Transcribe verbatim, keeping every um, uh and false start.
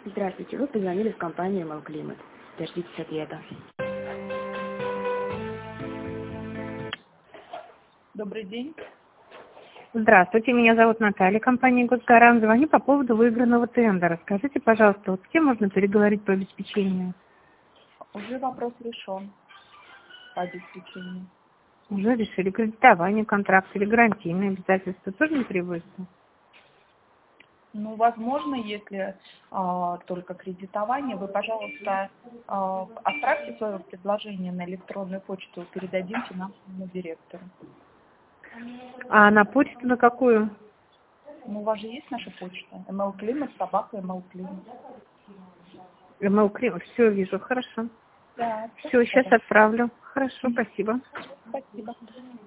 Здравствуйте, вы позвонили в компанию Малклимат. Дождитесь ответа. Добрый день. Здравствуйте, меня зовут Наталья, компания Госгарант. Звоню по поводу выигранного тендера. Скажите, пожалуйста, вот с кем можно переговорить по обеспечению? Уже вопрос решен по обеспечению. Уже решили кредитование контракта или гарантийные обязательства тоже не требуется? Ну, возможно, если а, только кредитование, вы, пожалуйста, а, отправьте свое предложение на электронную почту, передадим финансовому директору. А на почту на какую? Ну, у вас же есть наша почта? mlclimate, собака mlclimate. email, все вижу, хорошо. Да, Все, сейчас хорошо. отправлю. Хорошо, спасибо. Спасибо.